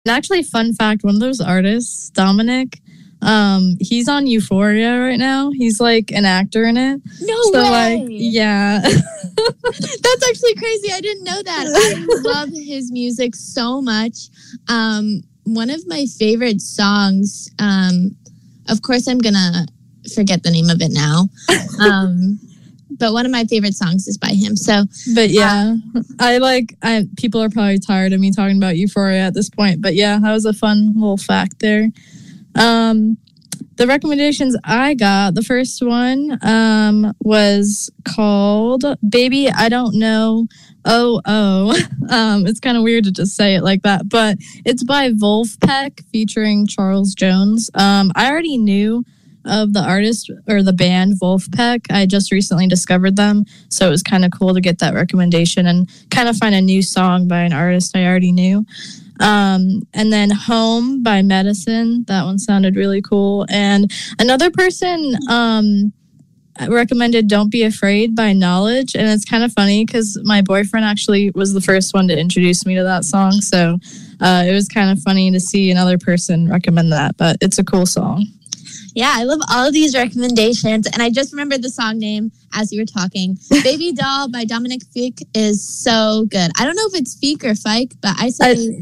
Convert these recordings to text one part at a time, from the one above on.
And actually, fun fact, one of those artists, Dominic, he's on Euphoria right now. He's like an actor in it. No way. Like, yeah. That's actually crazy. I didn't know that. I love his music so much. One of my favorite songs, of course I'm going to forget the name of it now. But one of my favorite songs is by him. So, but yeah, people are probably tired of me talking about Euphoria at this point. But yeah, that was a fun little fact there. The recommendations I got, the first one was called Baby I Don't Know. It's kind of weird to just say it like that, but it's by Wolfpack featuring Charles Jones. I already knew of the artist or the band Wolfpack. I just recently discovered them, so it was kind of cool to get that recommendation and kind of find a new song by an artist I already knew. And then Home by Medicine, that one sounded really cool. And another person recommended Don't Be Afraid by Knowledge, and it's kind of funny because my boyfriend actually was the first one to introduce me to that song, so it was kind of funny to see another person recommend that, but it's a cool song. Yeah, I love all of these recommendations. And I just remembered the song name as you were talking. Baby Doll by Dominic Fike is so good. I don't know if it's Fike or Fike, but I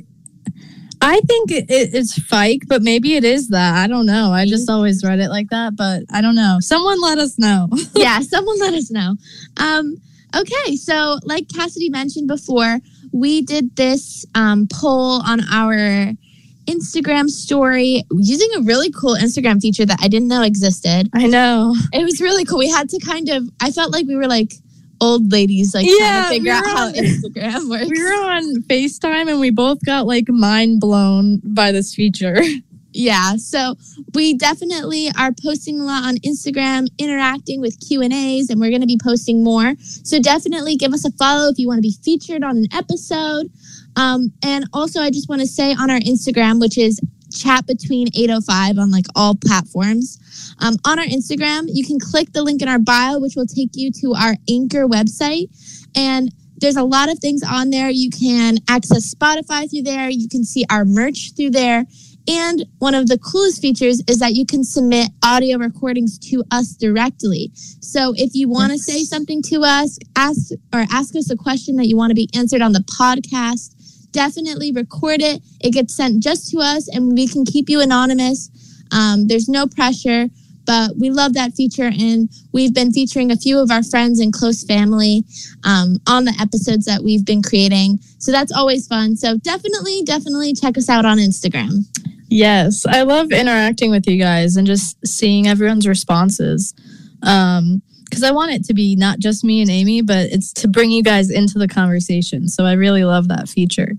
think it's Fike, but maybe it is that. I don't know. I just always read it like that, but I don't know. Someone let us know. Yeah, someone let us know. Okay, so like Cassidy mentioned before, we did this poll on our Instagram story using a really cool Instagram feature that I didn't know existed. I know. It was really cool. We had to I felt like we were like old ladies, like trying to figure out how Instagram works. We were on FaceTime and we both got like mind blown by this feature. Yeah, so we definitely are posting a lot on Instagram, interacting with Q&As, and we're going to be posting more. So definitely give us a follow if you want to be featured on an episode. And also, I just want to say on our Instagram, which is Chat Between 805 on like all platforms. On our Instagram, you can click the link in our bio, which will take you to our Anchor website. And there's a lot of things on there. You can access Spotify through there. You can see our merch through there. And one of the coolest features is that you can submit audio recordings to us directly. So if you want to say something to us, ask us a question that you want to be answered on the podcast, definitely record it. It gets sent just to us and we can keep you anonymous. There's no pressure, but we love that feature. And we've been featuring a few of our friends and close family on the episodes that we've been creating. So that's always fun. So definitely check us out on Instagram. Yes, I love interacting with you guys and just seeing everyone's responses. Because I want it to be not just me and Amy, but it's to bring you guys into the conversation. So I really love that feature.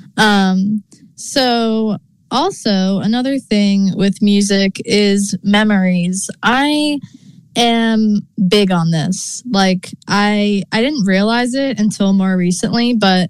So also another thing with music is memories. I am big on this. Like I didn't realize it until more recently, but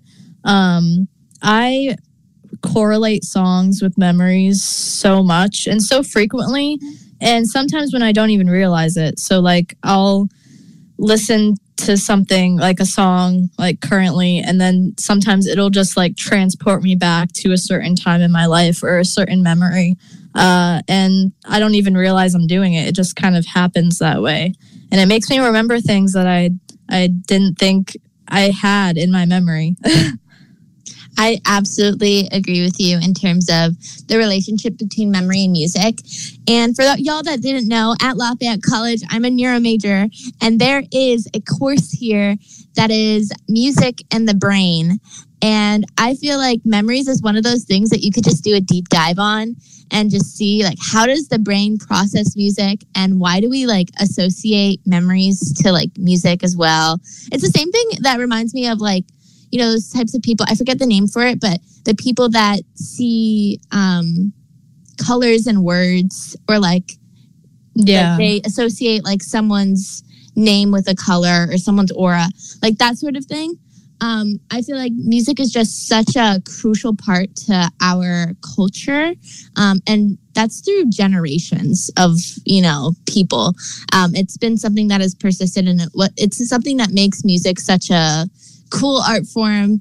I correlate songs with memories so much and so frequently, and sometimes when I don't even realize it. So like I'll listen to something like a song like currently, and then sometimes it'll just like transport me back to a certain time in my life or a certain memory, and I don't even realize I'm doing it. It just kind of happens that way, and it makes me remember things that I didn't think I had in my memory. I absolutely agree with you in terms of the relationship between memory and music. And for y'all that didn't know, at Lafayette College, I'm a neuro major, and there is a course here that is music and the brain. And I feel like memories is one of those things that you could just do a deep dive on and just see like how does the brain process music and why do we like associate memories to like music as well. It's the same thing that reminds me of like, you know, those types of people, I forget the name for it, but the people that see colors and words, or like, they associate like someone's name with a color or someone's aura, like that sort of thing. I feel like music is just such a crucial part to our culture. And that's through generations of, you know, people. It's been something that has persisted, and it's something that makes music such a cool art form.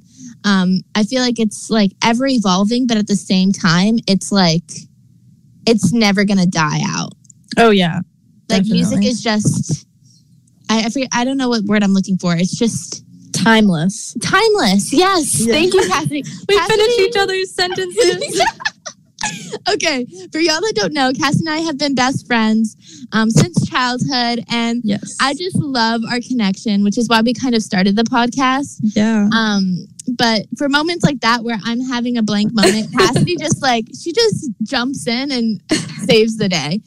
I feel like it's like ever evolving, but at the same time, it's like it's never gonna die out. Oh yeah, like definitely. Music is just I don't know what word I'm looking for. It's just timeless. Timeless. Yes. Yeah. Thank you, Cassidy. We finished each other's sentences. Okay, for y'all that don't know, Cass and I have been best friends since childhood, and yes. I just love our connection, which is why we kind of started the podcast. Yeah. But for moments like that where I'm having a blank moment, Cassidy just jumps in and saves the day.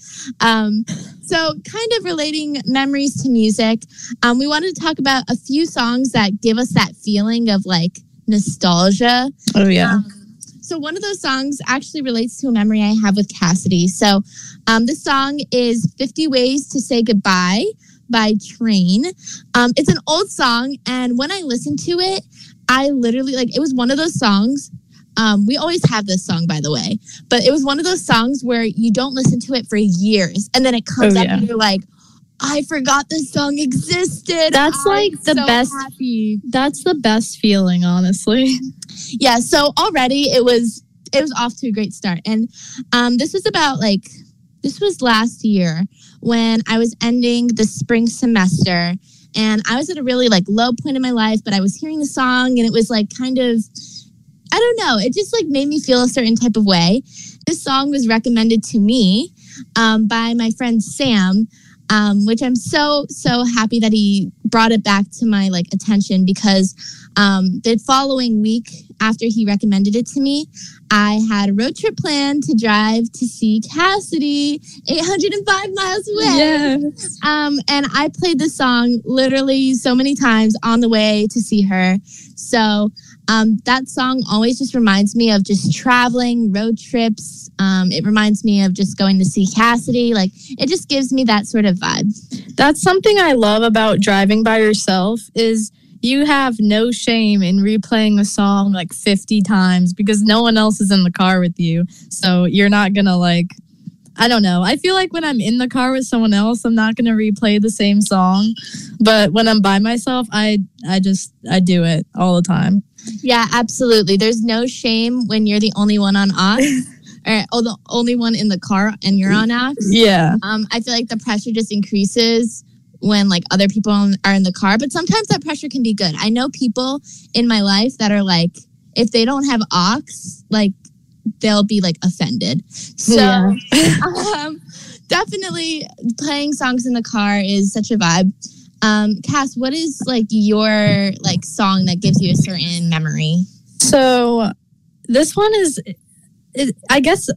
So kind of relating memories to music, we wanted to talk about a few songs that give us that feeling of like nostalgia. Oh yeah. So one of those songs actually relates to a memory I have with Cassidy. So this song is 50 Ways to Say Goodbye by Train. It's an old song, and when I listened to it, I literally, it was one of those songs. We always have this song, by the way, but it was one of those songs where you don't listen to it for years, and then it comes up and you're like, I forgot this song existed. That's the best. Happy. That's the best feeling, honestly. Yeah. So already it was off to a great start. And this was last year when I was ending the spring semester, and I was at a really low point in my life, but I was hearing the song and it was kind of, I don't know. It just made me feel a certain type of way. This song was recommended to me by my friend Sam, which I'm so happy that he brought it back to my attention, because the following week after he recommended it to me, I had a road trip planned to drive to see Cassidy 805 miles away. Yes. And I played this song literally so many times on the way to see her. So that song always just reminds me of just traveling, road trips. It reminds me of just going to see Cassidy. It just gives me that sort of vibe. That's something I love about driving by yourself is you have no shame in replaying a song 50 times because no one else is in the car with you. So you're not going to I don't know. I feel like when I'm in the car with someone else, I'm not going to replay the same song. But when I'm by myself, I do it all the time. Yeah, absolutely. There's no shame when you're the only one on aux or the only one in the car and you're on aux. Yeah. I feel like the pressure just increases when other people are in the car, but sometimes that pressure can be good. I know people in my life that are if they don't have aux, they'll be offended. So yeah. Definitely playing songs in the car is such a vibe. Cass, what is your song that gives you a certain memory? So this one is, I guess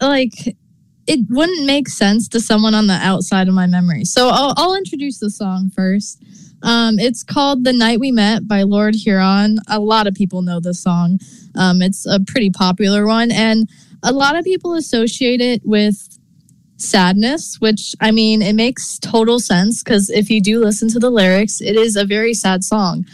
it wouldn't make sense to someone on the outside of my memory. So I'll introduce the song first. It's called The Night We Met by Lord Huron. A lot of people know this song. It's a pretty popular one, and a lot of people associate it with sadness, which, I mean, it makes total sense because if you do listen to the lyrics, it is a very sad song.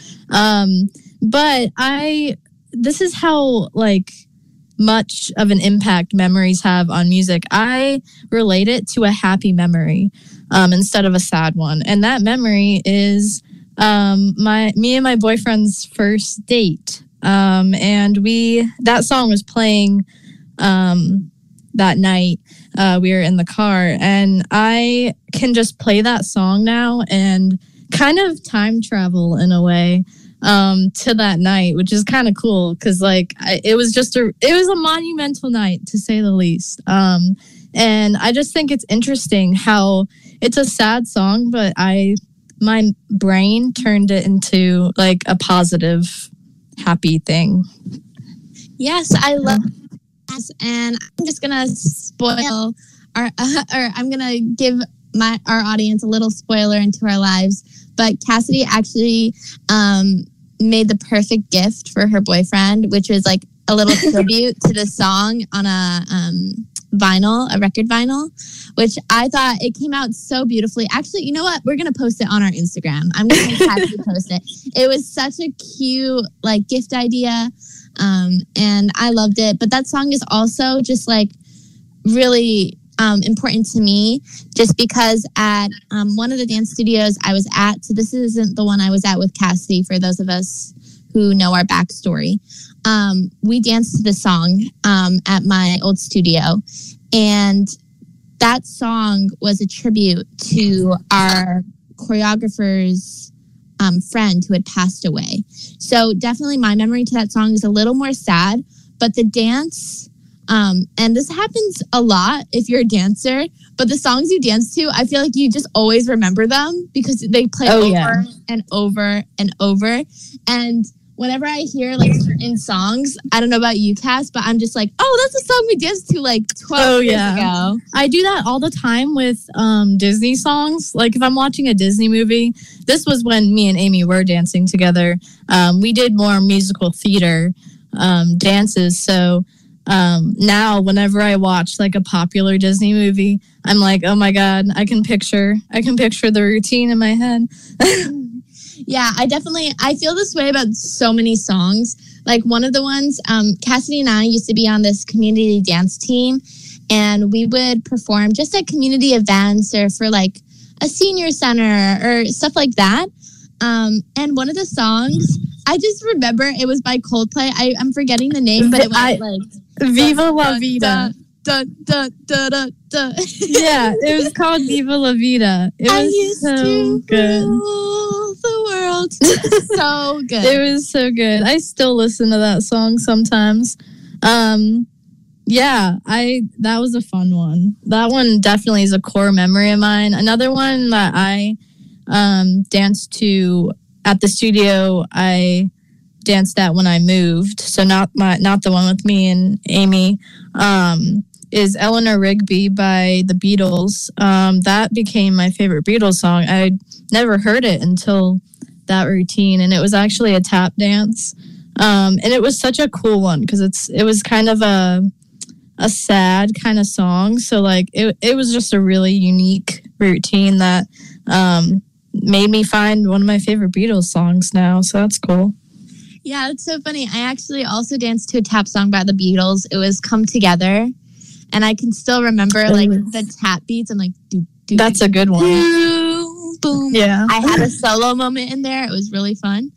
But this is how much of an impact memories have on music. I relate it to a happy memory instead of a sad one. And that memory is me and my boyfriend's first date. And that song was playing that night. We were in the car, and I can just play that song now and kind of time travel in a way to that night, which is kind of cool because it was a monumental night, to say the least. And I just think it's interesting how it's a sad song, but my brain turned it into a positive, happy thing. Yes, I love this, and I'm just gonna spoil I'm gonna give our audience a little spoiler into our lives. But Cassidy actually made the perfect gift for her boyfriend, which was a little tribute to the song on a record vinyl, which I thought it came out so beautifully. Actually, you know what? We're going to post it on our Instagram. I'm going to make Cassidy post it. It was such a cute gift idea, and I loved it. But that song is also just really important to me, just because at one of the dance studios I was at, so this isn't the one I was at with Cassidy, for those of us who know our backstory. we danced to the song at my old studio. And that song was a tribute to our choreographer's friend who had passed away. So definitely my memory to that song is a little more sad, but the dance, and this happens a lot if you're a dancer, but the songs you dance to, I feel like you just always remember them because they play over and over and over. And whenever I hear like certain songs, I don't know about you, Cass, but I'm just like, oh, that's a song we danced to like 12 years ago. I do that all the time with Disney songs. Like if I'm watching a Disney movie, this was when me and Amy were dancing together. We did more musical theater dances. So now whenever I watch like a popular Disney movie, I'm like, oh my God, I can picture the routine in my head. Yeah, I feel this way about so many songs. Like one of the ones, Cassidy and I used to be on this community dance team, and we would perform just at community events or for like a senior center or stuff like that. And one of the songs, I just remember it was by Coldplay. I'm forgetting the name, but it went like Viva La Vida. Dun, dun, dun, dun, dun. Yeah, it was called Viva La Vida. It was so good. Rule the world. So good. It was so good. I still listen to that song sometimes. Yeah, that was a fun one. That one definitely is a core memory of mine. Another one that I danced to at the studio, I danced at when I moved. So not the one with me and Amy. Is Eleanor Rigby by the Beatles. That became my favorite Beatles song. I never heard it until that routine, and it was actually a tap dance. And it was such a cool one because it was kind of a sad kind of song. So like it was just a really unique routine that made me find one of my favorite Beatles songs now. So that's cool. Yeah, it's so funny. I actually also danced to a tap song by the Beatles. It was Come Together. And I can still remember like the tap beats. I'm like, that's a good one. Boom, boom. Yeah. I had a solo moment in there. It was really fun.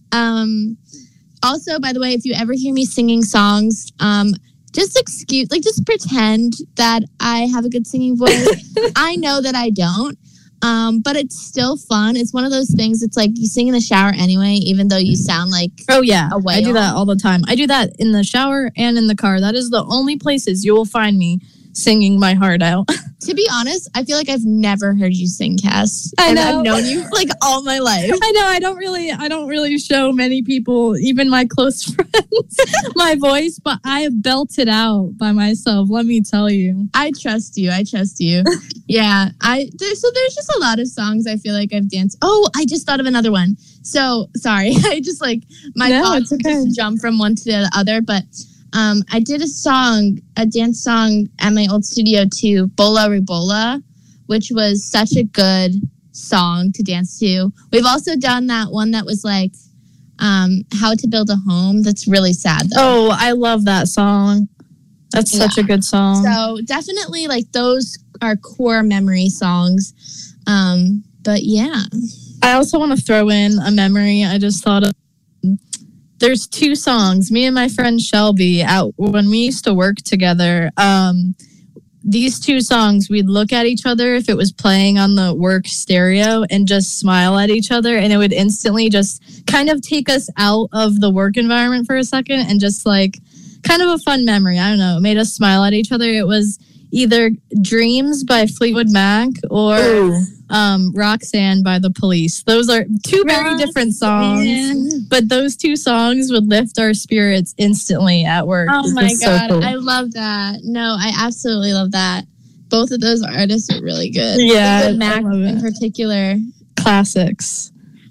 Also, by the way, if you ever hear me singing songs, just pretend that I have a good singing voice. I know that I don't. But it's still fun. It's one of those things. It's like you sing in the shower anyway, even though you sound like a whale. I do that all the time. I do that in the shower and in the car. That is the only places you will find me singing my heart out. To be honest, I feel like I've never heard you sing, Cass. I know. I've known you like all my life. I know. I don't really show many people, even my close friends, my voice, but I belt it out by myself. Let me tell you. I trust you. Yeah. There's just a lot of songs I feel like I've danced. Oh, I just thought of another one. So sorry. I just like my thoughts just jump from one to the other, but I did a dance song at my old studio to Bola Ribola, which was such a good song to dance to. We've also done that one that was like How to Build a Home. That's really sad though. Oh, I love that song. That's such a good song. So definitely like those are core memory songs. But yeah. I also want to throw in a memory I just thought of. There's two songs. Me and my friend Shelby, when we used to work together, these two songs, we'd look at each other if it was playing on the work stereo and just smile at each other. And it would instantly just kind of take us out of the work environment for a second and just like kind of a fun memory. I don't know. It made us smile at each other. It was either Dreams by Fleetwood Mac or Roxanne by The Police. Those are two very different songs, but those two songs would lift our spirits instantly at work. Oh my God. So cool. I love that. No, I absolutely love that. Both of those artists are really good. Yeah. Fleetwood Mac in particular. Classics.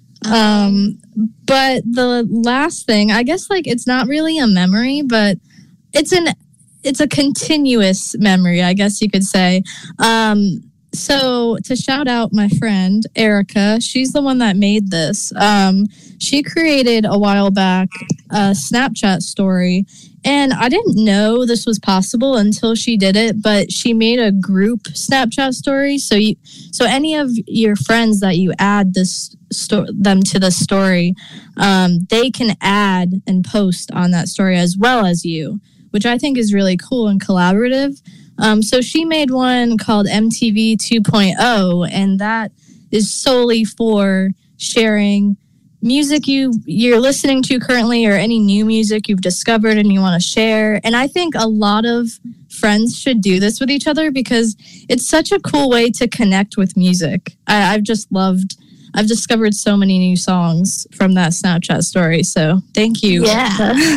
But the last thing, I guess like it's not really a memory, but it's a continuous memory, I guess you could say. So to shout out my friend, Erica, she's the one that made this. She created a while back a Snapchat story, and I didn't know this was possible until she did it, but she made a group Snapchat story. So any of your friends that you add this them to the story, they can add and post on that story as well as you, which I think is really cool and collaborative. So she made one called MTV 2.0, and that is solely for sharing music you're listening to currently, or any new music you've discovered and you want to share. And I think a lot of friends should do this with each other because it's such a cool way to connect with music. I've discovered so many new songs from that Snapchat story. So thank you. Yeah.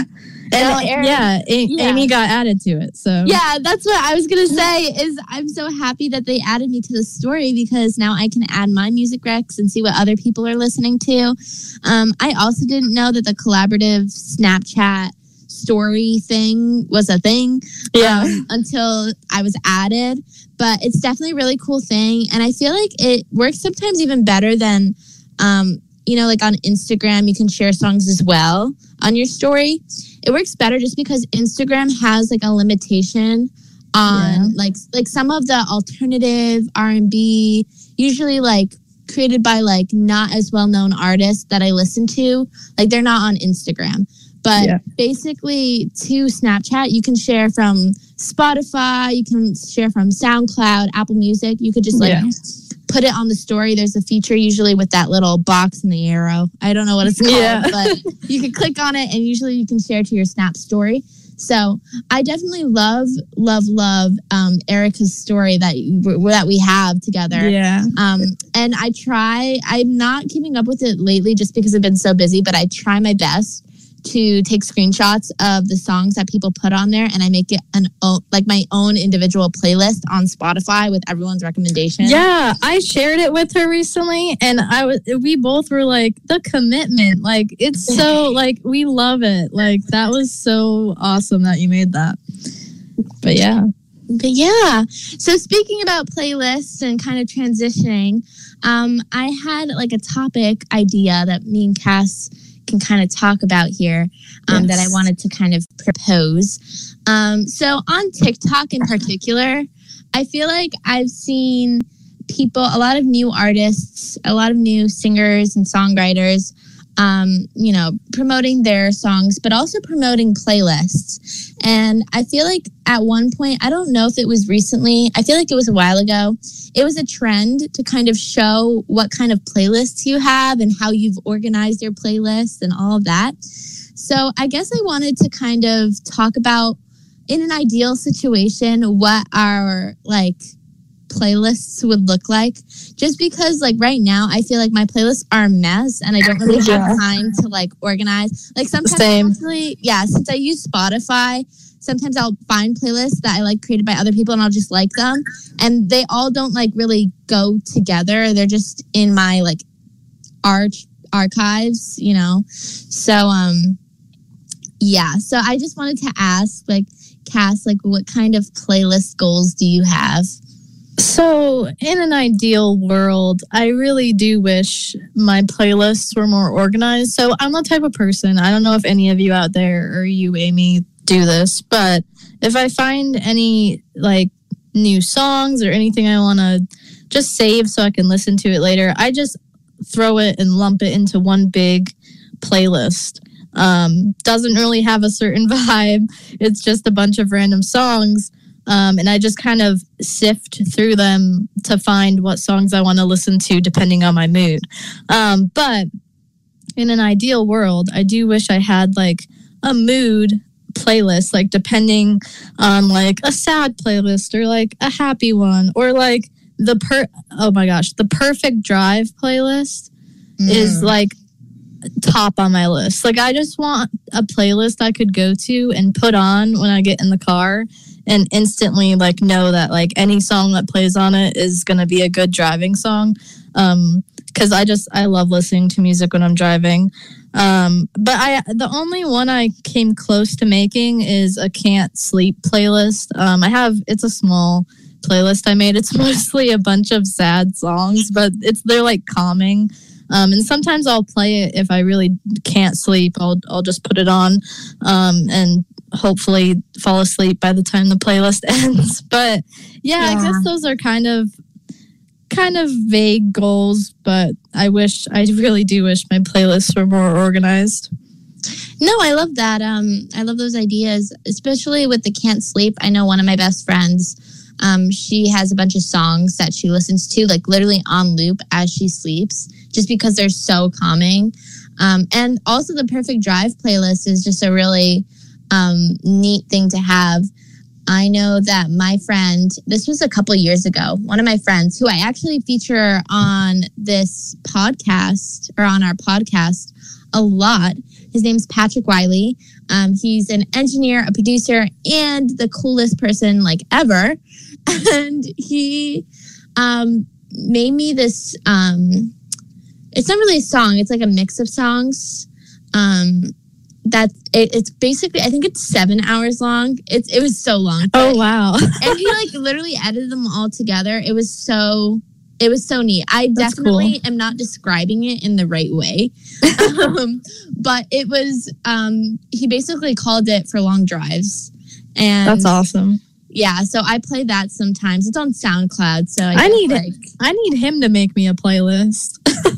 Amy got added to it. So yeah, that's what I was gonna say. Is I'm so happy that they added me to the story because now I can add my music recs and see what other people are listening to. I also didn't know that the collaborative Snapchat story thing was a thing. Until I was added, but it's definitely a really cool thing, and I feel like it works sometimes even better than like on Instagram you can share songs as well on your story. It works better just because Instagram has like a limitation on like some of the alternative R&B, usually like created by like not as well-known artists that I listen to, like they're not on Instagram. But basically to Snapchat, you can share from Spotify, you can share from SoundCloud, Apple Music. You could just put it on the story. There's a feature usually with that little box and the arrow. I don't know what it's called, but you can click on it and usually you can share to your Snap story. So I definitely love Erica's story that we have together. Yeah. And I'm not keeping up with it lately just because I've been so busy, but I try my best to take screenshots of the songs that people put on there, and I make it my own individual playlist on Spotify with everyone's recommendations. Yeah, I shared it with her recently, and we both were like, the commitment, like it's so like we love it. Like that was so awesome that you made that. But yeah. So speaking about playlists and kind of transitioning, I had like a topic idea that me and Cass can kind of talk about here that I wanted to kind of propose. So on TikTok in particular, I feel like I've seen a lot of new artists, a lot of new singers and songwriters, promoting their songs, but also promoting playlists. And I feel like at one point, I don't know if it was recently, I feel like it was a while ago, it was a trend to kind of show what kind of playlists you have and how you've organized your playlists and all of that. So I guess I wanted to kind of talk about, in an ideal situation, what our playlists would look like, just because right now I feel like my playlists are a mess and I don't really have time to organize. Sometimes since I use Spotify, sometimes I'll find playlists that I created by other people and I'll just like them, and they all don't really go together. They're just in my archives, so so I just wanted to ask Cass, what kind of playlist goals do you have? So in an ideal world, I really do wish my playlists were more organized. So I'm the type of person, I don't know if any of you out there or you, Amy, do this, but if I find any new songs or anything I want to just save so I can listen to it later, I just throw it and lump it into one big playlist. Doesn't really have a certain vibe. It's just a bunch of random songs. And I just kind of sift through them to find what songs I want to listen to depending on my mood. But in an ideal world, I do wish I had a mood playlist, depending on a sad playlist or a happy one, or the perfect drive playlist is top on my list. I just want a playlist I could go to and put on when I get in the car and instantly know that any song that plays on it is going to be a good driving song. Because I love listening to music when I'm driving. But the only one I came close to making is a can't sleep playlist. It's a small playlist I made. It's mostly a bunch of sad songs, but they're calming. And sometimes I'll play it if I really can't sleep. I'll just put it on and hopefully fall asleep by the time the playlist ends. But I guess those are kind of kind of vague goals, but I really do wish my playlists were more organized. No, I love that. I love those ideas, especially with the Can't Sleep. I know one of my best friends, she has a bunch of songs that she listens to, like literally on loop as she sleeps, just because they're so calming. And also the Perfect Drive playlist is just a really neat thing to have. I know that my friend, this was a couple years ago, one of my friends who I actually feature on this podcast or on our podcast a lot. His name's Patrick Wiley. He's an engineer, a producer, and the coolest person like ever. And he made me this, it's not really a song. It's like a mix of songs. It's basically, I think it's 7 hours long. It was so long. Oh, wow. And he like literally edited them all together. It was so neat. I That's definitely cool. am not describing it in the right way. But it was, he basically called it For Long Drives. And That's awesome. yeah, so I play that sometimes. It's on SoundCloud. So I need him to make me a playlist.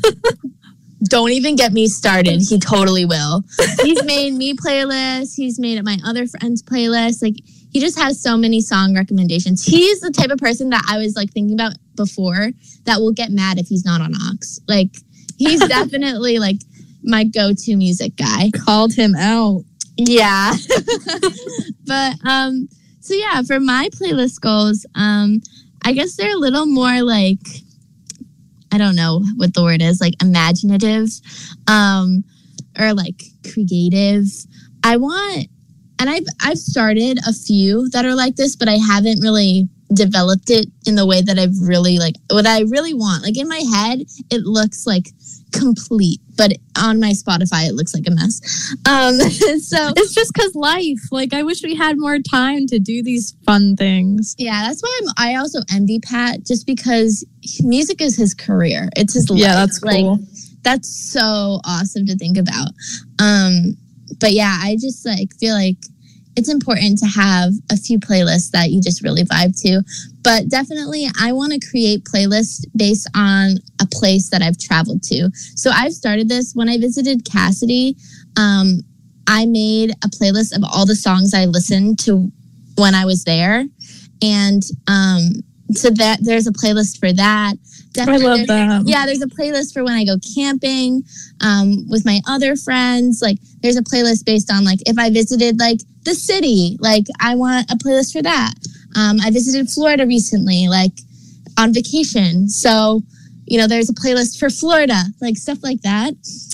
Don't even get me started. He totally will. He's made me playlists. He's made it my other friends' playlists. Like, he just has so many song recommendations. He's the type of person that I was like thinking about before that will get mad if he's not on Aux. Like, he's definitely like my go-to music guy. Called him out. Yeah. But so yeah, for my playlist goals, I guess they're a little more like, I don't know what the word is, like imaginative, or like creative. I want, and I've started a few that are like this, but I haven't really developed it in the way that I've really like what I really want. Like in my head, it looks like complete, but on my Spotify, it looks like a mess. So It's just because life. Like, I wish we had more time to do these fun things. yeah, that's why I also envy Pat, just because music is his career. It's his life. Yeah, that's cool. Like, that's so awesome to think about. But yeah, I just like feel like it's important to have a few playlists that you just really vibe to. But definitely, I want to create playlists based on a place that I've traveled to. So I've started this when I visited Cassidy. I made a playlist of all the songs I listened to when I was there. And so that there's a playlist for that. Definitely, I love that. Yeah, there's a playlist for when I go camping with my other friends. Like, there's a playlist based on, like, if I visited, like, the city. Like, I want a playlist for that. I visited Florida recently, like, on vacation. So, you know, there's a playlist for Florida, like, stuff like that.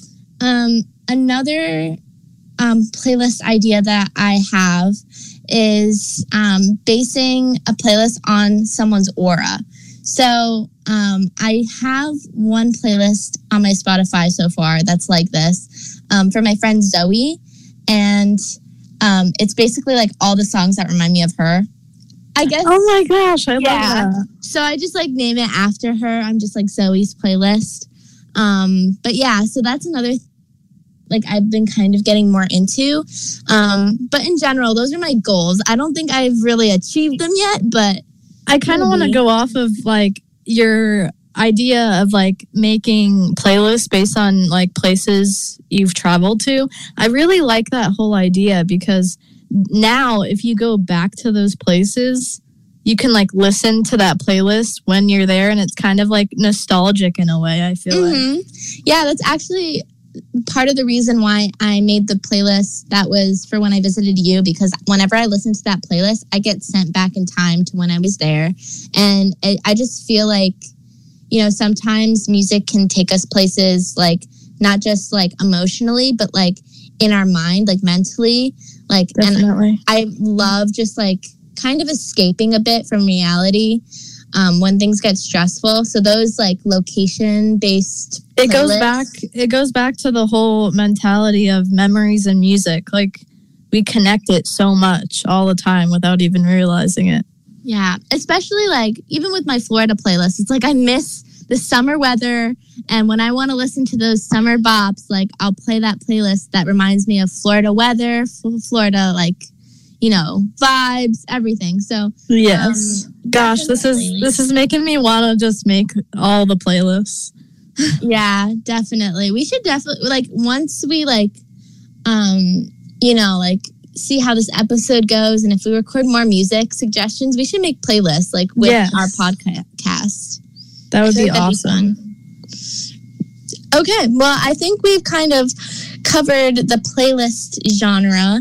Another playlist idea that I have is basing a playlist on someone's aura. So I have one playlist on my Spotify so far that's like this for my friend Zoe. And it's basically like all the songs that remind me of her, I guess. Oh my gosh, I love that. So I just like name it after her. I'm just like Zoe's playlist. But yeah, so that's another like I've been kind of getting more into. But in general, those are my goals. I don't think I've really achieved them yet, but I kind of want to go off of like your idea of like making playlists based on like places you've traveled to. I really like that whole idea because now if you go back to those places, you can like listen to that playlist when you're there, and it's kind of like nostalgic in a way, I feel like. Yeah, that's actually part of the reason why I made the playlist that was for when I visited you, because whenever I listen to that playlist, I get sent back in time to when I was there. And I just feel like, you know, sometimes music can take us places, like not just like emotionally, but like in our mind, like mentally. Like, Definitely. And I love just like kind of escaping a bit from reality when things get stressful. So those like location based it goes back to the whole mentality of memories and music. Like, we connect it so much all the time without even realizing it. Yeah, especially like even with my Florida playlist, it's like I miss the summer weather, and when I want to listen to those summer bops, like I'll play that playlist that reminds me of Florida weather, Florida, like, you know, vibes, everything. So yes, Gosh, Definitely. this is making me want to just make all the playlists. Yeah, definitely. We should definitely like once we like see how this episode goes, and if we record more music suggestions, we should make playlists like with our podcast. That would be awesome. Okay, well, I think we've kind of covered the playlist genre.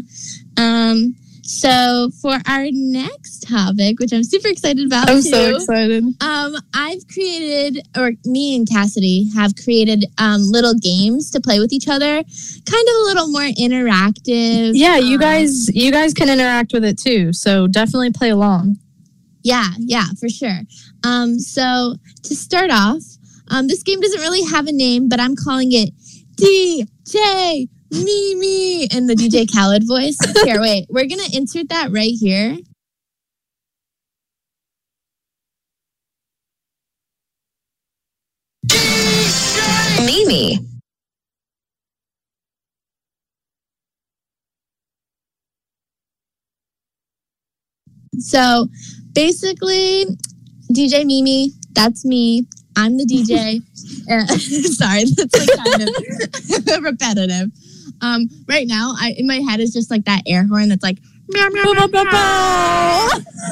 So for our next topic, which I'm super excited about, so excited. I've created, or me and Cassidy have created little games to play with each other, kind of a little more interactive. Yeah, you guys can interact with it too, so definitely play along. Yeah, for sure. So to start off, this game doesn't really have a name, but I'm calling it DJ Mimi in the DJ Khaled voice. Here, wait, we're gonna insert that right here. Mimi. So basically, DJ Mimi, that's me. I'm the DJ. Sorry, that's like kind of repetitive. Right now, in my head is just like that air horn that's like meow meow meow meow.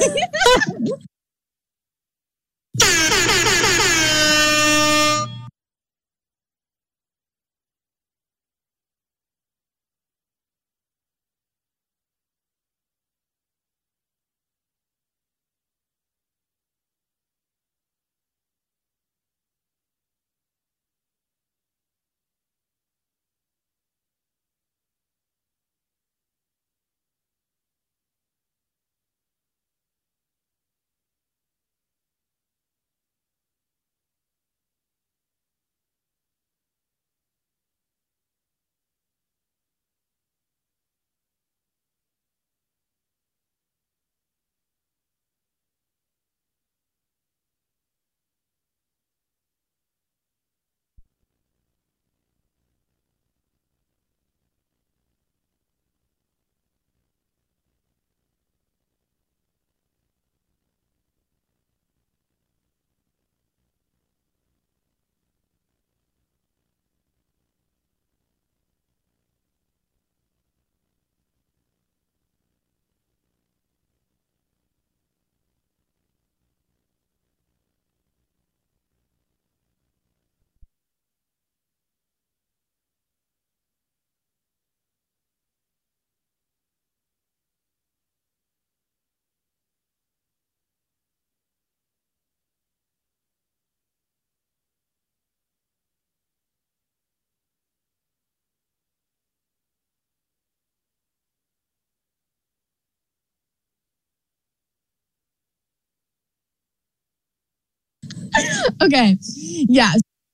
Okay, yeah.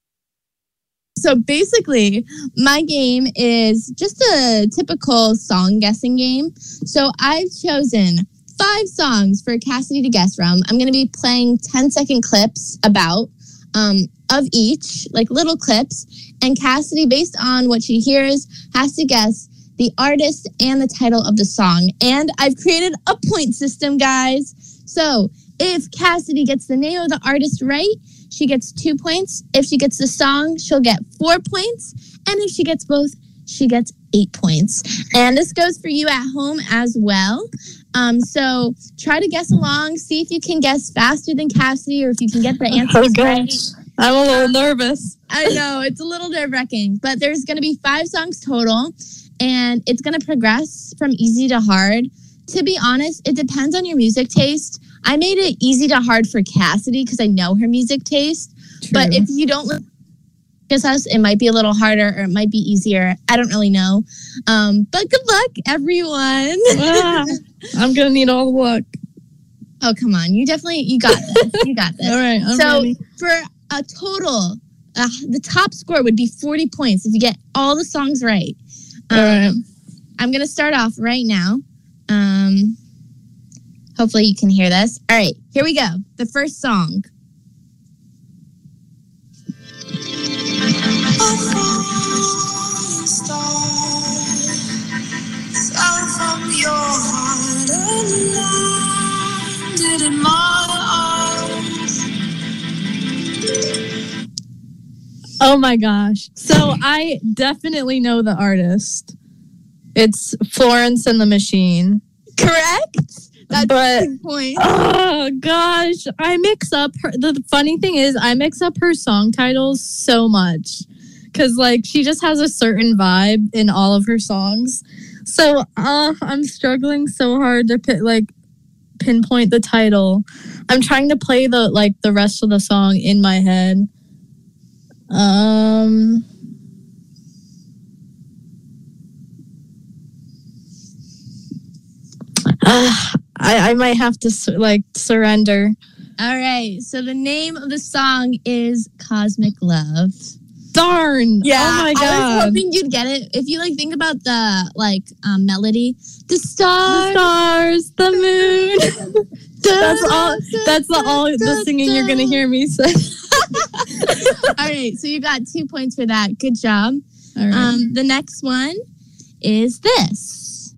So basically, my game is just a typical song guessing game. So I've chosen 5 songs for Cassidy to guess from. I'm going to be playing 10-second clips of each, like little clips. And Cassidy, based on what she hears, has to guess the artist and the title of the song. And I've created a point system, guys. So if Cassidy gets the name of the artist right, she gets 2 points. If she gets the song, she'll get 4 points. And if she gets both, she gets 8 points. And this goes for you at home as well. So try to guess along. See if you can guess faster than Cassidy, or if you can get the answers right. I'm a little nervous. I know, it's a little nerve-wracking. But there's going to be 5 songs total. And it's going to progress from easy to hard. To be honest, it depends on your music taste. I made it easy to hard for Cassidy because I know her music taste. True. But if you don't guess us, it might be a little harder or it might be easier. I don't really know. But good luck, everyone. I'm going to need all the luck. Oh, come on. You got this. You got this. All right, I'm ready. For a total, the top score would be 40 points if you get all the songs right. All right. I'm going to start off right now. Hopefully you can hear this. All right, here we go. The first song. From your heart and landed in my Oh my gosh. So I definitely know the artist. It's Florence and the Machine. Correct. That's But 2 points. oh gosh, I mix up her. The funny thing is, I mix up her song titles so much because like she just has a certain vibe in all of her songs. So I'm struggling so hard to pinpoint the title. I'm trying to play the rest of the song in my head. I might have to surrender. All right. So the name of the song is Cosmic Love. Darn. Yeah. Oh my I was god. hoping you'd get it. If you think about the melody, the The stars. stars, the moon. That's all the singing you're gonna hear me say. All right. So you got 2 points for that. Good job. All right. The next one is this.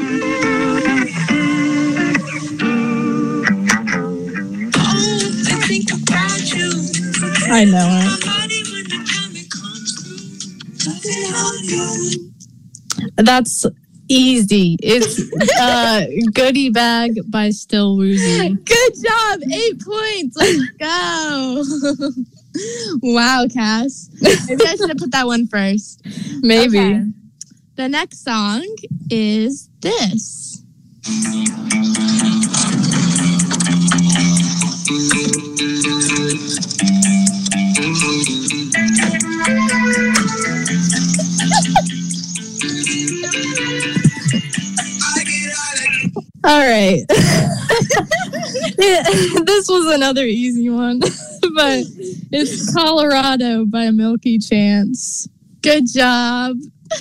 I know it. That's easy. It's Goodie Bag by Still Woozy. Good job. 8 points. Let's go. Wow, Cass. Maybe I should have put that one first. Maybe. Okay. The next song is this. All right. This was another easy one, but it's Colorado by Milky Chance. Good job.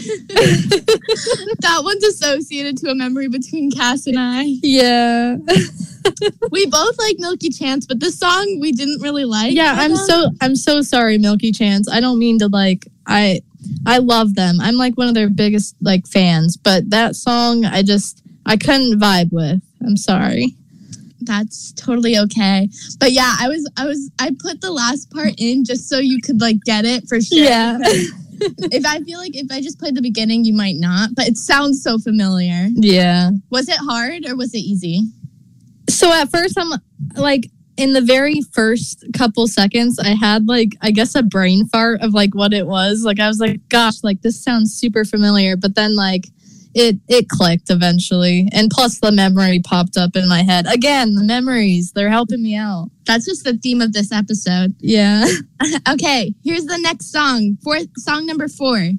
That one's associated to a memory between Cass and I. Yeah. We both like Milky Chance, but this song we didn't really like. Yeah, I'm so sorry, Milky Chance. I don't mean to I love them. I'm like one of their biggest fans, but that song I couldn't vibe with. I'm sorry. That's totally okay. But yeah, I put the last part in just so you could get it for sure. Yeah. If I just played the beginning, you might not, but it sounds so familiar. Yeah. Was it hard or was it easy? So at first I'm in the very first couple seconds, I had I guess a brain fart of what it was. I was like, gosh, this sounds super familiar. But then it clicked eventually. And plus the memory popped up in my head. Again, the memories, they're helping me out. That's just the theme of this episode. Yeah. Okay, here's the next song. Song number 4.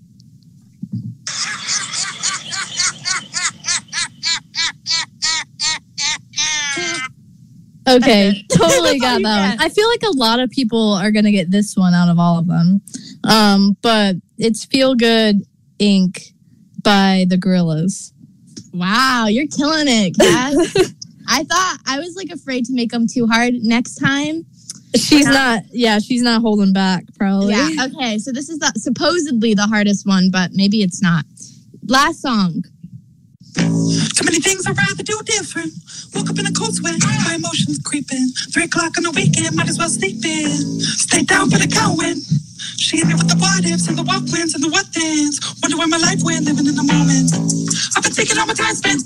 Okay, totally got That's all you that one. get. I feel like a lot of people are going to get this one out of all of them. But it's Feel Good Inc. by the Gorillaz. Wow, you're killing it, Cass. I was afraid to make them too hard next time. She's not holding back, probably. Yeah, okay, so this is supposedly the hardest one, but maybe it's not. Last song. Too many things I'd rather do different. Woke up in a cold sweat, my emotions creeping. 3 o'clock on the weekend, might as well sleep in. Stay down for the going. She hit me with the what ifs and the what wins and the what thens. Wonder where my life went, living in the moment. I've been taking all my time spent.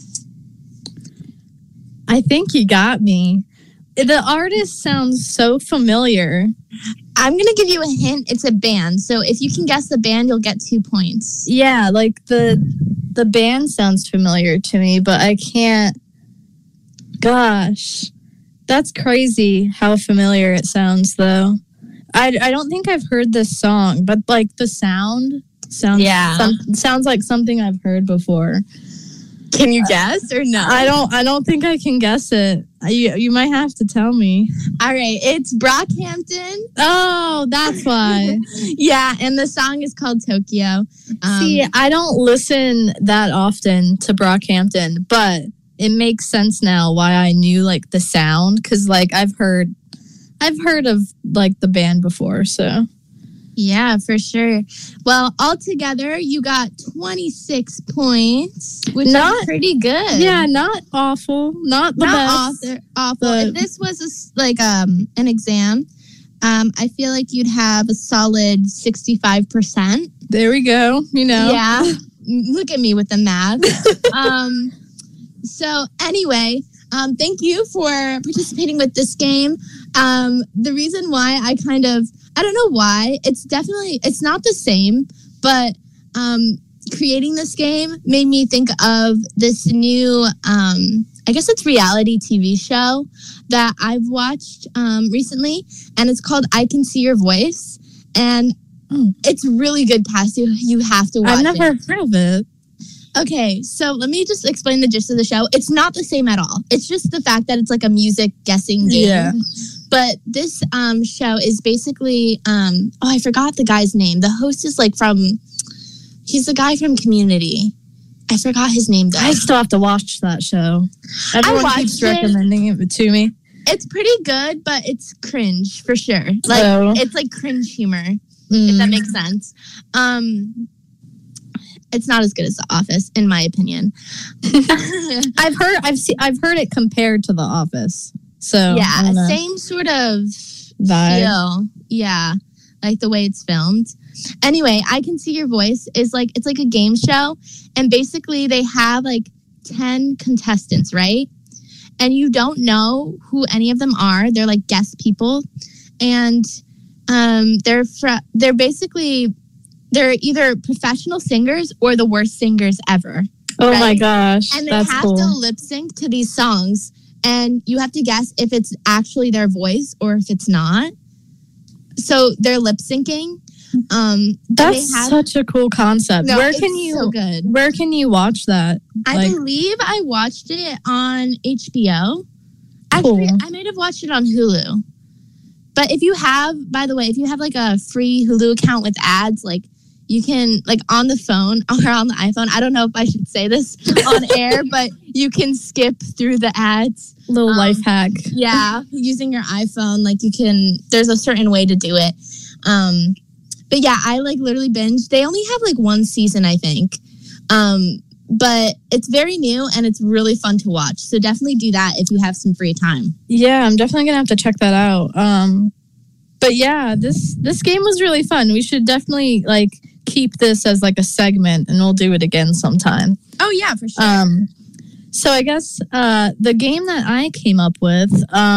I think you got me. The artist sounds so familiar. I'm going to give you a hint. It's a band. So if you can guess the band, you'll get 2 points. Yeah, the band sounds familiar to me, but I can't. Gosh, that's crazy how familiar it sounds, though. I don't think I've heard this song, but the sound sounds sounds like something I've heard before. Can you guess or no? I don't think I can guess it. You might have to tell me. All right, it's Brockhampton. Oh, that's why. Yeah, and the song is called Tokyo. See, I don't listen that often to Brockhampton, but it makes sense now why I knew the sound, because I've heard of the band before, so. Yeah, for sure. Well, altogether, you got 26 points, which is pretty good. Yeah, not awful. Not the best. Awful. If this was an exam, I feel like you'd have a solid 65%. There we go. Yeah. Look at me with the math. So anyway, thank you for participating with this game. The reason why I don't know why. It's not the same, but creating this game made me think of this new, I guess it's reality TV show that I've watched recently, and it's called I Can See Your Voice, and it's really good, Cassie. You have to watch it. I've never heard of it. Okay, so let me just explain the gist of the show. It's not the same at all. It's just the fact that it's like a music guessing game. Yeah. But this show is basically, I forgot the guy's name. The host is he's the guy from Community. I forgot his name though. I still have to watch that show. Everyone keeps recommending it to me. It's pretty good, but it's cringe for sure. It's like cringe humor, if that makes sense. It's not as good as The Office, in my opinion. I've heard it compared to The Office. So yeah, same sort of vibe. Feel. Yeah, like the way it's filmed. Anyway, I Can See Your Voice is it's like a game show, and basically they have 10 contestants, right? And you don't know who any of them are. They're guest people, and they're either professional singers or the worst singers ever. Oh right? My gosh. And they have to lip sync to these songs. And you have to guess if it's actually their voice or if it's not. So they're lip syncing. That's such a cool concept. No, so good. Where can you watch that? I believe I watched it on HBO. Actually, I might have watched it on Hulu. But if you have a free Hulu account with ads, you can, on the phone or on the iPhone, I don't know if I should say this on air, but you can skip through the ads. Little life hack. Yeah, using your iPhone, there's a certain way to do it. But yeah, I literally binged. They only have one season, I think. But it's very new and it's really fun to watch. So definitely do that if you have some free time. Yeah, I'm definitely going to have to check that out. But yeah, this game was really fun. We should definitely keep this as a segment, and we'll do it again sometime. Oh yeah, for sure. So I guess the game that I came up with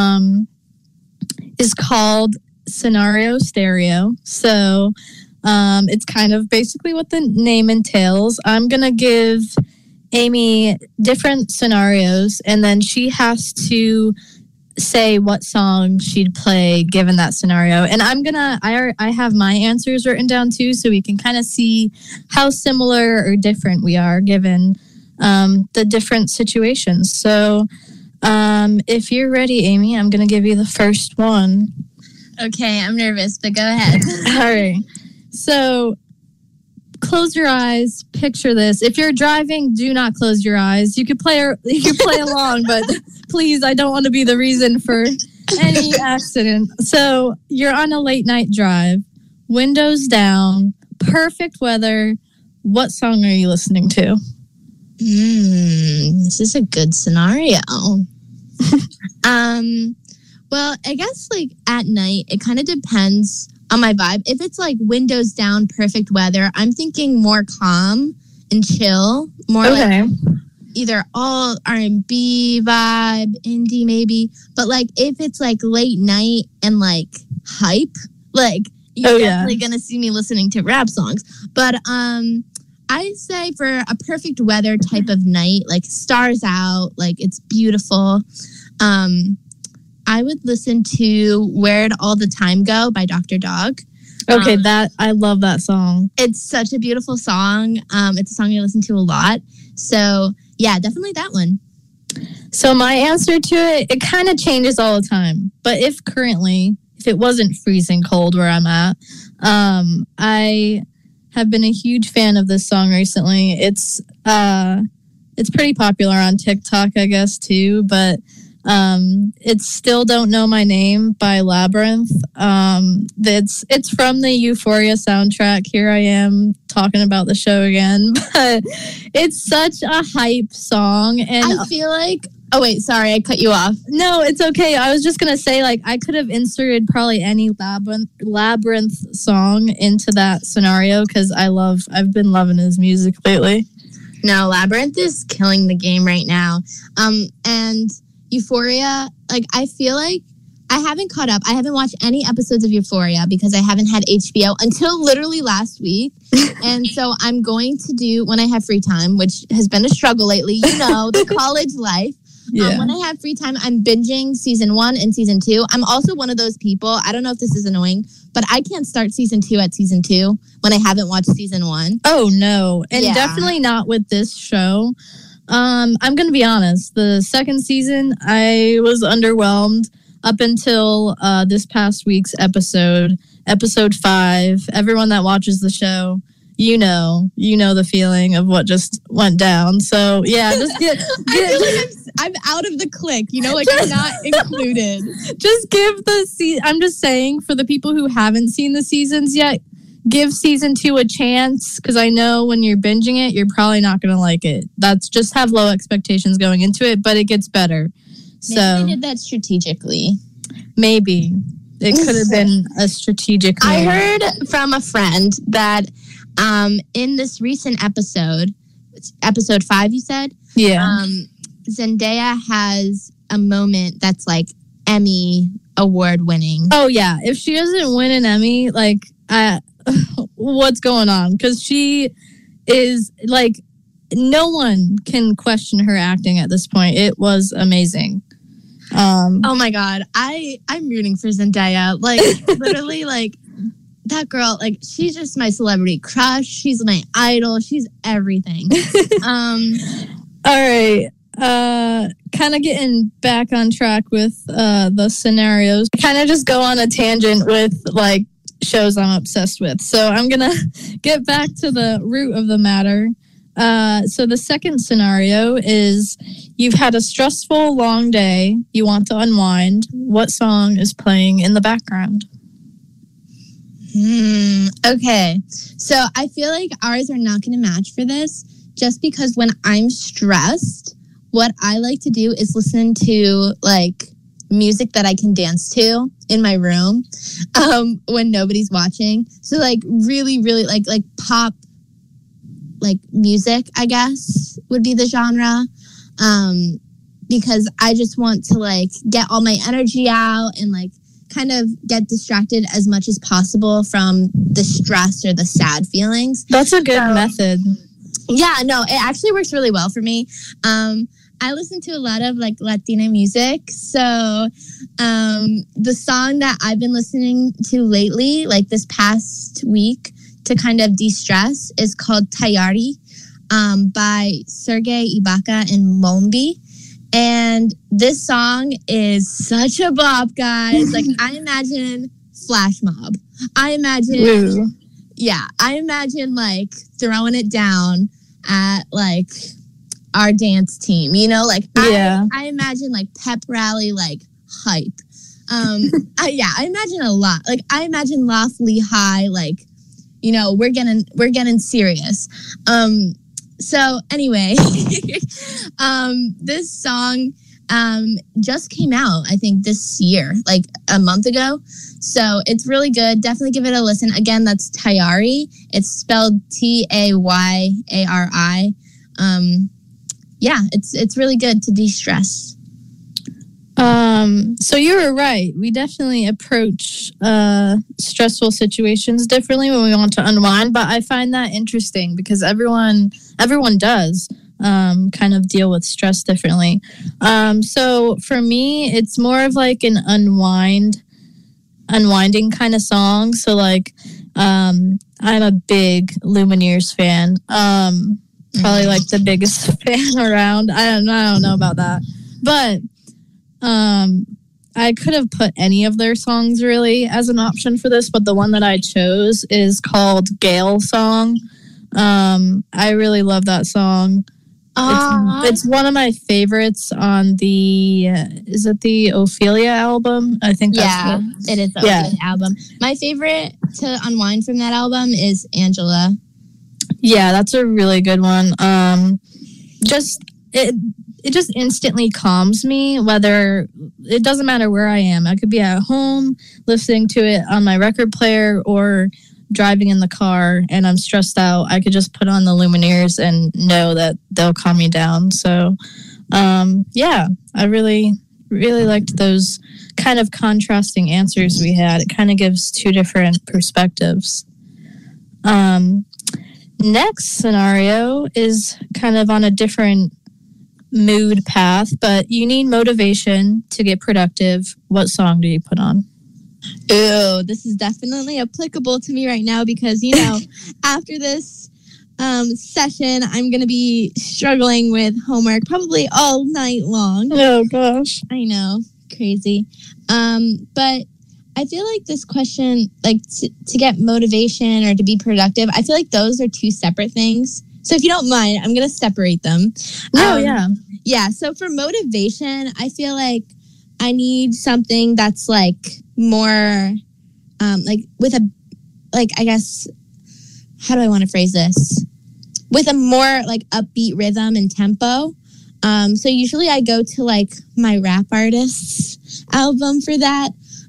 is called Scenario Stereo. So it's kind of basically what the name entails. I'm going to give Amy different scenarios, and then she has to say what song she'd play given that scenario. And I have my answers written down too, so we can kind of see how similar or different we are given the different situations. So if you're ready, Amy, I'm going to give you the first one. Okay, I'm nervous, but go ahead. All right. So close your eyes. Picture this. If you're driving, do not close your eyes. You could play along, but please, I don't want to be the reason for any accident. So you're on a late night drive, windows down, perfect weather. What song are you listening to? This is a good scenario. Well, I guess at night, it kind of depends on my vibe. If it's windows down, perfect weather, I'm thinking more calm and chill. More either all R&B vibe, indie maybe. But if it's late night and hype, you're definitely gonna see me listening to rap songs. But I'd say for a perfect weather type of night, stars out, it's beautiful. I would listen to Where'd All the Time Go by Dr. Dog. Okay, I love that song. It's such a beautiful song. It's a song I listen to a lot. So, yeah, definitely that one. So my answer to it kind of changes all the time. But if it wasn't freezing cold where I'm at, I have been a huge fan of this song recently. It's pretty popular on TikTok, I guess, too, but it's Still Don't Know My Name by Labyrinth. It's from the Euphoria soundtrack. Here I am talking about the show again, but it's such a hype song. And I feel like Oh, wait, sorry, I cut you off. No, it's okay. I was just going to say, like, I could have inserted probably any Labyrinth song into that scenario because I've been loving his music lately. No, Labyrinth is killing the game right now. And Euphoria, like, I feel like I haven't caught up. I haven't watched any episodes of Euphoria because I haven't had HBO until literally last week. And so I'm going to do, when I have free time, which has been a struggle lately, the college life. Yeah. When I have free time, I'm binging season 1 and season 2. I'm also one of those people, I don't know if this is annoying, but I can't start season 2 at season 2 when I haven't watched season 1. Oh, no. And definitely not with this show. I'm going to be honest. The second season, I was underwhelmed up until this past week's episode 5. Everyone that watches the show, you know the feeling of what just went down. So yeah, just get I feel like I'm out of the clique, I'm not included. Just give I'm just saying, for the people who haven't seen the seasons yet, give season 2 a chance, because I know when you're binging it, you're probably not going to like it. That's just have low expectations going into it, but it gets better. Maybe they did that strategically. Maybe. It could have been a strategic move. I heard from a friend that in this recent episode 5, you said? Yeah. Zendaya has a moment that's like Emmy award winning. Oh, yeah. If she doesn't win an Emmy, like, what's going on? Because she is, like, no one can question her acting at this point. It was amazing. Oh my God. I'm rooting for Zendaya. Like, literally, like, that girl, like, she's just my celebrity crush. She's my idol. She's everything. All right. Kind of getting back on track with the scenarios. Kind of just go on a tangent with, like, shows I'm obsessed with. So I'm going to get back to the root of the matter. So the second scenario is you've had a stressful, long day. You want to unwind. What song is playing in the background? Okay. So I feel like ours are not going to match for this, just because when I'm stressed, what I like to do is listen to, like, music that I can dance to in my room when nobody's watching. So, like, really, really, like pop, like, music, I guess, would be the genre. Because I just want to, like, get all my energy out and, like, kind of get distracted as much as possible from the stress or the sad feelings. That's a good method. Yeah, no, it actually works really well for me. I listen to a lot of, like, Latina music. So the song that I've been listening to lately, like this past week, to kind of de-stress is called Tayari by Sergey Ibaka and Mombi. And this song is such a bop, guys. Like, I imagine Flash Mob. I imagine, like, throwing it down at, like, our dance team, like, I imagine, like, pep rally, like, hype. I imagine a lot. Like, I imagine Lawfully High, like, we're getting serious. So anyway, this song just came out, I think, this year, like a month ago. So it's really good. Definitely give it a listen. Again, that's Tayari. It's spelled Tayari. It's really good to de-stress. So you were right. We definitely approach stressful situations differently when we want to unwind, but I find that interesting because everyone does kind of deal with stress differently. So for me, it's more of like an unwinding kind of song. So like I'm a big Lumineers fan. Probably like the biggest fan around. I don't know about that. But I could have put any of their songs really as an option for this, but the one that I chose is called Gale Song. I really love that song. It's one of my favorites on the is it the Ophelia album? I think that's it is the Ophelia album. My favorite to unwind from that album is Angela. Yeah, that's a really good one. it just instantly calms me, whether it doesn't matter where I am. I could be at home listening to it on my record player or driving in the car and I'm stressed out. I could just put on the Lumineers and know that they'll calm me down. So, yeah, I really, really liked those kind of contrasting answers we had. It kind of gives two different perspectives. Next scenario is kind of on a different mood path, but you need motivation to get productive. What song do you put on? Ooh, this is definitely applicable to me right now because, after this session, I'm going to be struggling with homework probably all night long. Oh, gosh. I know. Crazy. But I feel like this question, like to get motivation or to be productive, I feel like those are two separate things. So if you don't mind, I'm going to separate them. Yeah. Yeah. So for motivation, I feel like I need something that's like more, like with a, like, I guess, how do I want to phrase this? With a more like upbeat rhythm and tempo. So usually I go to like my rap artists album for that.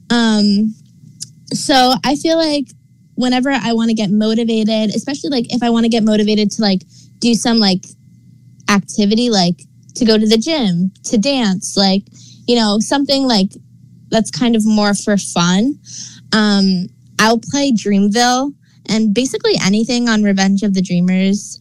So I feel like whenever I want to get motivated, especially like if I want to get motivated to like do some like activity, like to go to the gym, to dance, like, something like that's kind of more for fun. I'll play Dreamville, and basically anything on Revenge of the Dreamers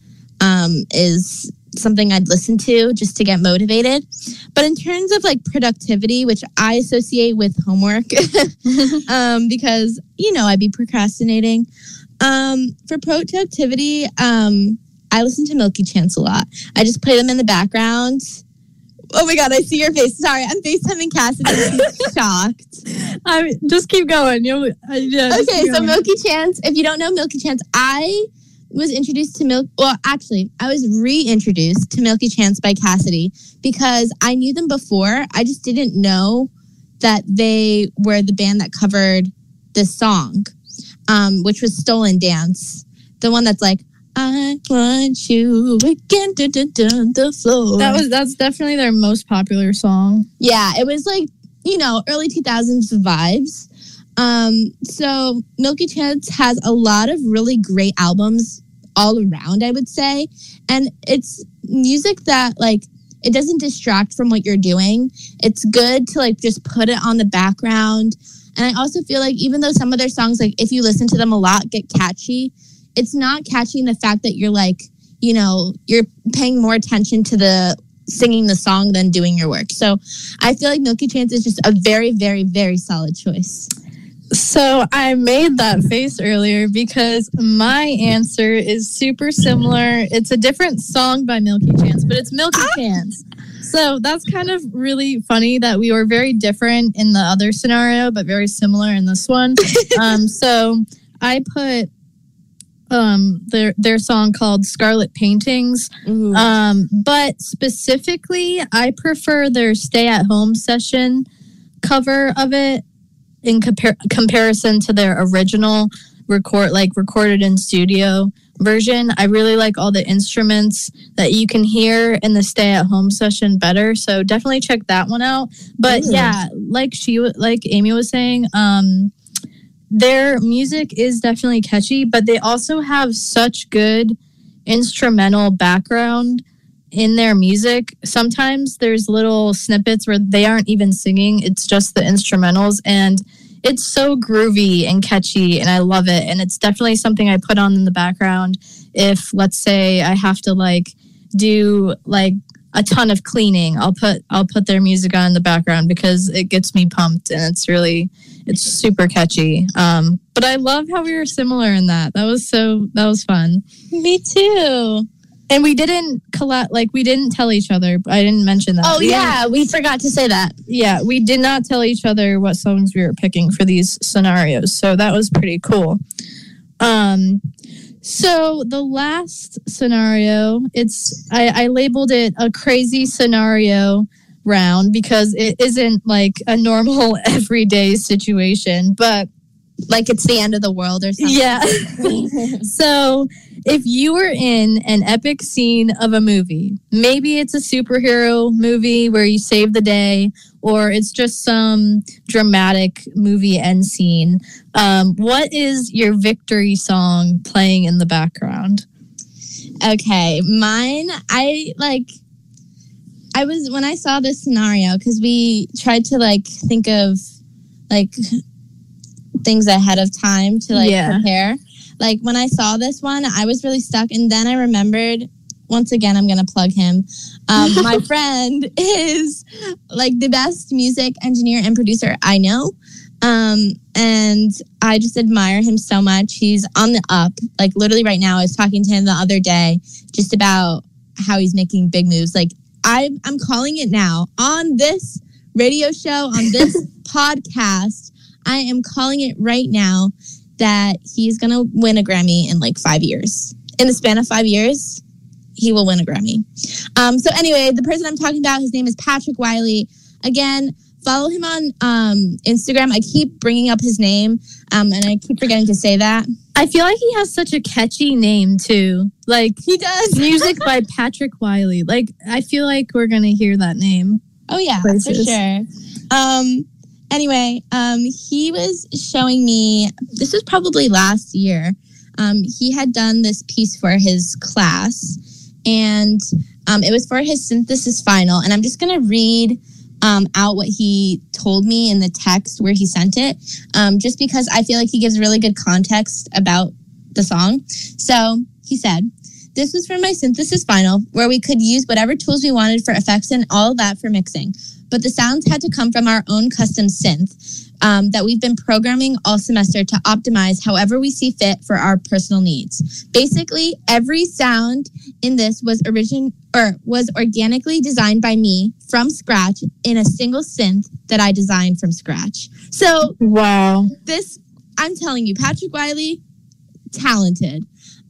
is something I'd listen to just to get motivated. But in terms of like productivity, which I associate with homework because, I'd be procrastinating. For productivity, I listen to Milky Chance a lot. I just play them in the background. Oh my God, I see your face. Sorry, I'm FaceTiming Cassidy. She's shocked. Just keep going. Okay, so Milky Chance, if you don't know Milky Chance, I was introduced to I was reintroduced to Milky Chance by Cassidy because I knew them before. I just didn't know that they were the band that covered this song, which was Stolen Dance. The one that's like, I want you again, the floor. That's definitely their most popular song. Yeah, it was like, early 2000s vibes. So Milky Chance has a lot of really great albums all around, I would say. And it's music that like, it doesn't distract from what you're doing. It's good to like just put it on the background. And I also feel like even though some of their songs, like if you listen to them a lot, get catchy, it's not catchy in the fact that you're like, you're paying more attention to the singing the song than doing your work. So I feel like Milky Chance is just a very, very, very solid choice. So I made that face earlier because my answer is super similar. It's a different song by Milky Chance, but it's Milky Chance. So that's kind of really funny that we were very different in the other scenario, but very similar in this one. So I put their song called Scarlet Paintings. But specifically, I prefer their Stay at Home session cover of it in comparison to their original recorded in studio version. I really like all the instruments that you can hear in the Stay at Home session better. So definitely check that one out. But yeah, like Amy was saying, their music is definitely catchy, but they also have such good instrumental background in their music. Sometimes there's little snippets where they aren't even singing. It's just the instrumentals, and it's so groovy and catchy, and I love it. And it's definitely something I put on in the background if, let's say, I have to like do like a ton of cleaning. I'll put their music on in the background because it gets me pumped, and it's super catchy. But I love how we were similar in that. That was fun. Me too. And we didn't we didn't tell each other. I didn't mention that. Oh, we forgot to say that. Yeah, we did not tell each other what songs we were picking for these scenarios. So that was pretty cool. So the last scenario, I labeled it a crazy scenario round because it isn't like a normal everyday situation, but like it's the end of the world or something. Yeah. So if you were in an epic scene of a movie, maybe it's a superhero movie where you save the day, or it's just some dramatic movie end scene, what is your victory song playing in the background? Okay, mine, when I saw this scenario, because we tried to like think of like things ahead of time to prepare. Like when I saw this one, I was really stuck. And then I remembered, once again, I'm going to plug him. My friend is like the best music engineer and producer I know. And I just admire him so much. He's on the up. Like literally right now, I was talking to him the other day just about how he's making big moves. Like I'm calling it now on this radio show, on this podcast. I am calling it right now that he's going to win a Grammy in like 5 years. In the span of 5 years, he will win a Grammy. So anyway, the person I'm talking about, his name is Patrick Wiley. Again, follow him on Instagram. I keep bringing up his name, and I keep forgetting to say that. I feel like he has such a catchy name, too. Like, he does. Music by Patrick Wiley. Like, I feel like we're going to hear that name. Oh, yeah, places. For sure. Anyway, he was showing me, this was probably last year, he had done this piece for his class, and it was for his synthesis final, and I'm just going to read out what he told me in the text where he sent it, just because I feel like he gives really good context about the song. So he said, "This was for my synthesis final, where we could use whatever tools we wanted for effects and all that for mixing. But the sounds had to come from our own custom synth that we've been programming all semester to optimize however we see fit for our personal needs. Basically, every sound in this was organically designed by me from scratch in a single synth that I designed from scratch." So, wow. This, I'm telling you, Patrick Wiley, talented.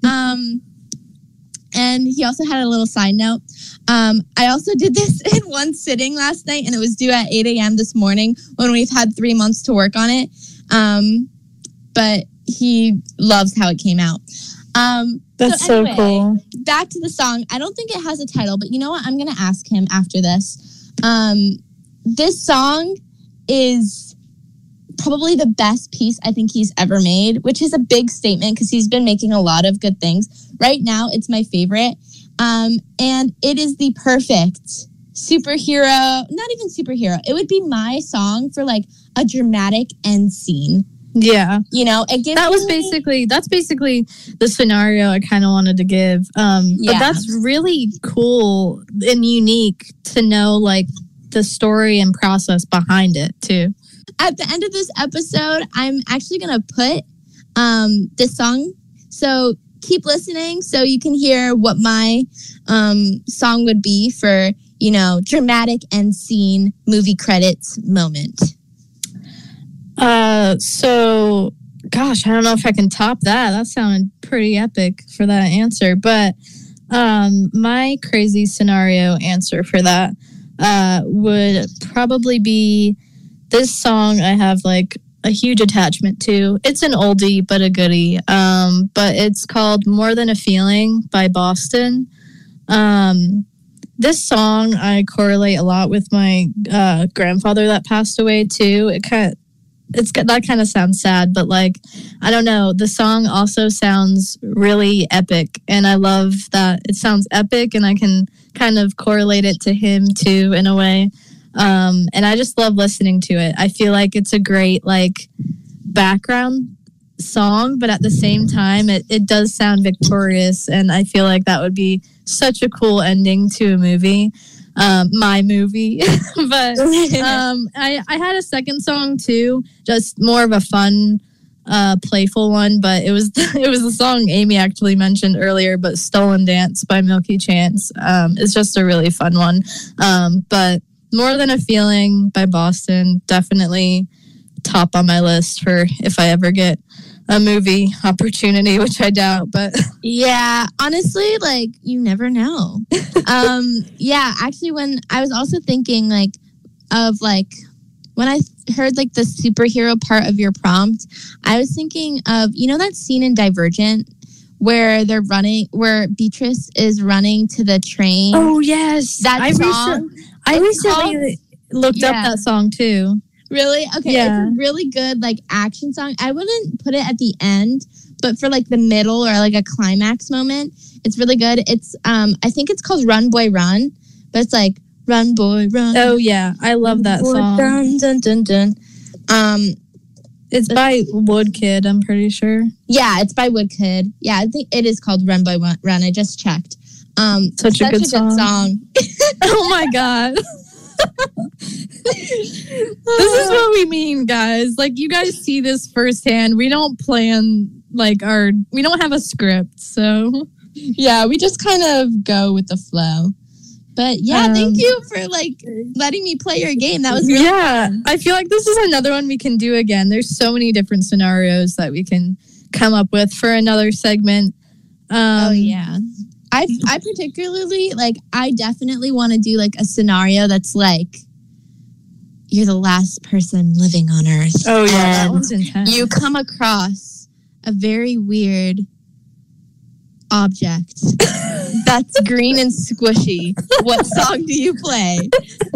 And he also had a little side note. I also did this in one sitting last night, and it was due at 8 a.m. this morning when we've had 3 months to work on it. But he loves how it came out. That's so cool. Back to the song. I don't think it has a title, but you know what? I'm going to ask him after this. This song is probably the best piece I think he's ever made, which is a big statement because he's been making a lot of good things. Right now, it's my favorite. And it is the perfect superhero, not even superhero. It would be my song for like a dramatic end scene. Yeah. You know, it gives that's basically the scenario I kind of wanted to give. But that's really cool and unique to know like the story and process behind it too. At the end of this episode, I'm actually going to put this song. So keep listening so you can hear what my song would be for, you know, dramatic end scene movie credits moment. So, gosh, I don't know if I can top that. That sounded pretty epic for that answer. But my crazy scenario answer for that would probably be this song I have like a huge attachment to. It's an oldie but a goodie. But it's called More Than a Feeling by Boston. This song I correlate a lot with my grandfather that passed away too. That kind of sounds sad, but like, I don't know. The song also sounds really epic, and I love that it sounds epic, and I can kind of correlate it to him too in a way. And I just love listening to it. I feel like it's a great like background song, but at the same time, it does sound victorious, and I feel like that would be such a cool ending to a movie. My movie. But I had a second song too, just more of a fun, playful one, but it was the song Amy actually mentioned earlier, but Stolen Dance by Milky Chance. It's just a really fun one. But More Than a Feeling by Boston, definitely top on my list for if I ever get a movie opportunity, which I doubt, but yeah, honestly, like you never know. Yeah, actually, when I was also thinking like of like when I heard like the superhero part of your prompt, I was thinking of, you know, that scene in Divergent where where Beatrice is running to the train. Oh yes, That song. I recently looked up that song too. Really? Okay. Yeah. It's a really good like action song. I wouldn't put it at the end, but for like the middle or like a climax moment, it's really good. It's I think it's called Run Boy Run, but it's like Run Boy Run. Oh yeah, I love that song. Dun, dun, dun, dun. It's by Woodkid, I'm pretty sure. Yeah, it's by Woodkid. Yeah, I think it is called Run Boy Run. I just checked. Such a good song. Oh my god. This is what we mean, guys. Like, you guys see this firsthand. We don't plan we don't have a script, so yeah, we just kind of go with the flow. But yeah, thank you for like letting me play your game. That was really fun. I feel like this is another one we can do again. There's so many different scenarios that we can come up with for another segment. Oh yeah. I particularly I definitely want to do like a scenario that's like you're the last person living on Earth. Oh yeah, that one's intense. You come across a very weird object that's green and squishy. What song do you play?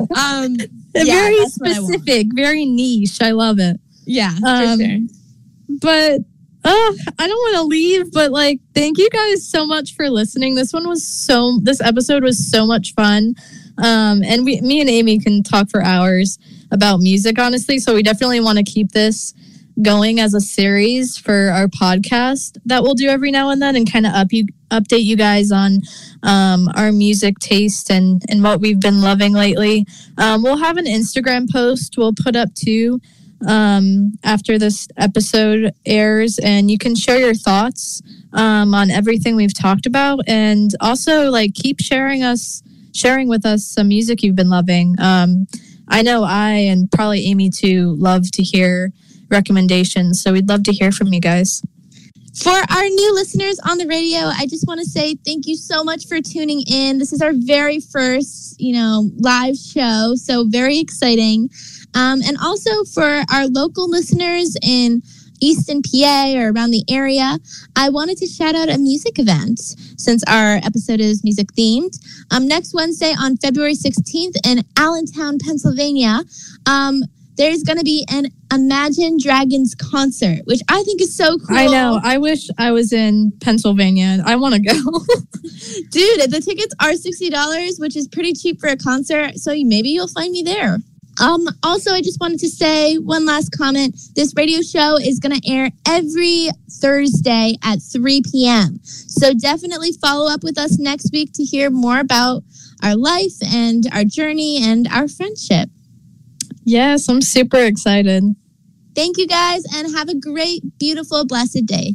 Very specific, very niche. I love it. Yeah, for sure. But I don't want to leave, but thank you guys so much for listening. This episode was so much fun. And me and Amy can talk for hours about music, honestly. So we definitely want to keep this going as a series for our podcast that we'll do every now and then, and kind of update you guys on our music taste and what we've been loving lately. We'll have an Instagram post we'll put up too after this episode airs, and you can share your thoughts on everything we've talked about, and also keep sharing with us some music you've been loving. I know I, and probably Amy too, love to hear recommendations, so we'd love to hear from you guys. For our new listeners on the radio, I just want to say thank you so much for tuning in. This is our very first, live show, so very exciting. And also for our local listeners in Easton, PA, or around the area, I wanted to shout out a music event since our episode is music themed. Next Wednesday on February 16th in Allentown, Pennsylvania, there's going to be an Imagine Dragons concert, which I think is so cool. I know. I wish I was in Pennsylvania. I want to go. Dude, the tickets are $60, which is pretty cheap for a concert, so maybe you'll find me there. Also, I just wanted to say one last comment. This radio show is going to air every Thursday at 3 p.m. So definitely follow up with us next week to hear more about our life and our journey and our friendship. Yes, I'm super excited. Thank you guys, and have a great, beautiful, blessed day.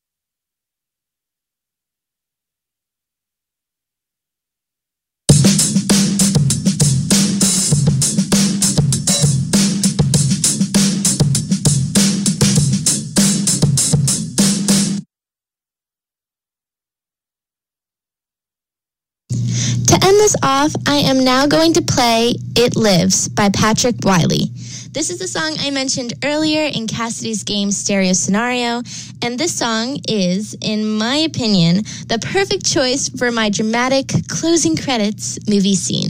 To end this off, I am now going to play It Lives by Patrick Wiley. This is the song I mentioned earlier in Cassidy's game Stereo Scenario, and this song is, in my opinion, the perfect choice for my dramatic closing credits movie scene.